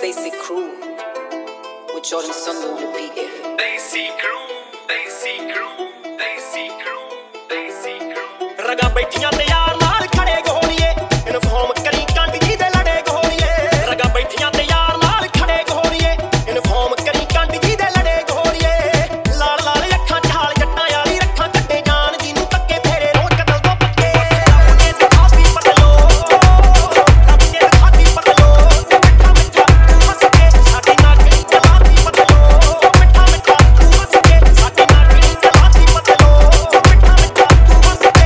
Stacy Crew with Jordan Sumner on the beat. Stacy Crew, Stacy Crew, Stacy Crew, Stacy Crew. ਰਗਾ ਬੈਠੀਆਂ ਤੇ ਯਾਰ ਨਾਲ ਖੜੇ ਗੋਲੀਏ inform ਕਰੀ ਕੰਡ ਜੀ ਦੇ ਲੜੇ ਗੋਲੀਏ ਰਗਾ ਬੈਠੀਆਂ ਤੇ ਯਾਰ ਨਾਲ ਖੜੇ ਗੋਲੀਏ ਇਨਫਾਰਮ ਕਰੀ ਕੰਡ ਜੀ ਦੇ ਲੜੇ ਗੋਲੀਏ ਲਾਲ ਲਾਲ ਅੱਖਾਂ ਝਾਲ ਜੱਟਾਂ ਵਾਲੀ ਰੱਖਾਂ ਕੱਟੇ ਜਾਣ ਜੀ ਨੂੰ ਤੱਕੇ ਫੇਰੇ ਰੋਜ਼ ਕਤਲ ਤੋਂ ਪੱਕੇ ਉਹਨੇ ਦਿਖਾਤੀ ਬਦਲੋ ਰੱਬ ਨੇ ਦਿਖਾਤੀ ਬਦਲੋ ਮਿੱਠਾ ਮਿੱਠਾ ਹੱਸ ਕੇ ਸਾਡੀ ਨਾਗਣੀ ਚਲਾਤੀ ਬਦਲੋ ਮਿੱਠਾ ਮਿੱਠਾ ਹੱਸ ਕੇ ਸਾਡੀ ਨਾਗਣੀ ਚਲਾਤੀ ਬਦਲੋ ਮਿੱਠਾ ਮਿੱਠਾ ਹੱਸ ਕੇ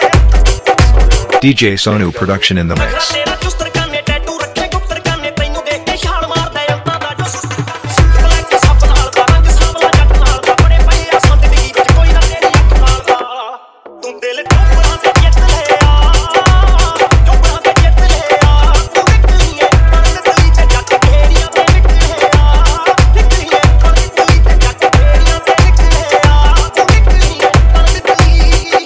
DJ Sonu production in the mix. ਤੇਰਾ ਚੁਸਤਰ ਕਾਨੇ ਟੈਟੂ ਰੱਖੇ ਗੁਪਤਰ ਕਾਨੇ ਤੈਨੂੰ ਦੇਖ ਕੇ ਛਾਲ ਮਾਰਦਾ ਅੰਤਾਂ ਦਾ ਜੋ ਬਲੈਕ ਸੱਪ ਨਾਲ ਦਾ ਰੰਗ ਸਾਵਲਾ ਜੱਟ ਨਾਲ ਦਾ ਬੜੇ ਪਏ ਆ ਸੰਦ ਦੀ ਵਿੱਚ ਕੋਈ ਨਾ ਤੇਰੀ ਅੱਖ ਨਾਲ ਦਾ ਤੂੰ ਦਿਲ ਟੋਪਰਾਂ ਤੇ ਜਿੱਤ ਲਿਆ ਟੋਪਰਾਂ ਤੇ ਜਿੱਤ ਲਿਆ ਤੂੰ ਨਿਕਲੀਏ ਪਰਦ ਤਲੀ ਤੇ ਜੱਟ ਘੇਰੀਆਂ ਤੇ ਨਿਕਲਿਆ ਨਿਕਲੀਏ ਪਰਦ ਤਲੀ ਤੇ ਜੱਟ ਘੇਰੀਆਂ ਤੇ ਨਿਕਲਿਆ ਤੂੰ ਨਿਕਲੀਏ ਪਰਦ ਤਲੀ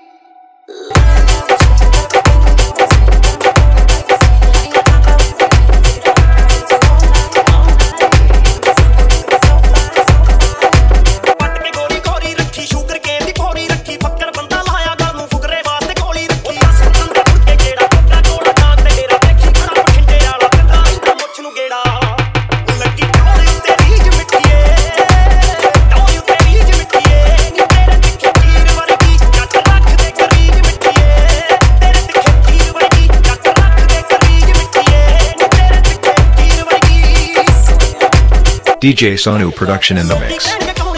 ਪੱਟ ਕੇ ਗੋਰੀ ਗੋਰੀ ਰੱਖੀ ਸ਼ੂਗਰ ਕੇਨ ਦੀ ਭੋਰੀ ਰੱਖੀ ਫੱਕਰ ਬੰਦਾ ਲਾਇਆ ਗੱਲ ਨੂੰ ਫੁਕਰੇ ਵਾਸਤੇ ਗੋਲੀ ਰੱਖੀ ਦੱਸ ਕੰਦੇ ਮੁੜ ਕੇ ਕਿਹੜਾ ਕੋਕਾ ਕੋੜਾ ਕਾਂ ਤੇ ਤੇਰਾ ਦੇਖੀ ਖੜਾ ਬਠਿੰਡੇ ਵਾਲਾ ਕੰਦਾ ਇੰਦਾ ਮੁੱਛ ਨੂੰ ਗੇੜਾ ਲੱਗੀ ਟੋਲੀ ਉੱਤੇ ਰੀਝ ਮਿੱਠੀਏ ਟੋਲੀ ਉੱਤੇ ਰੀਝ ਮਿੱਠੀਏ ਨੀ ਤੇਰੇ ਤਿੱਖੇ ਚੀਰ ਵਰਗੀ ਜੱਟ ਰੱਖ ਦੇ ਕਰੀਜ ਮਿੱਠੀਏ ਤੇਰੇ ਤਿੱਖੇ ਚੀਰ ਵਰਗੀ ਜੱਟ ਰੱਖ ਦੇ ਕਰੀਜ ਮਿੱਠੀਏ ਨੀ ਤੇਰੇ ਤਿੱਖੇ ਚੀਰ ਵਰਗੀ DJ Sonu production in the mix. ਕਹਿਣਗੇ ਕੌਣ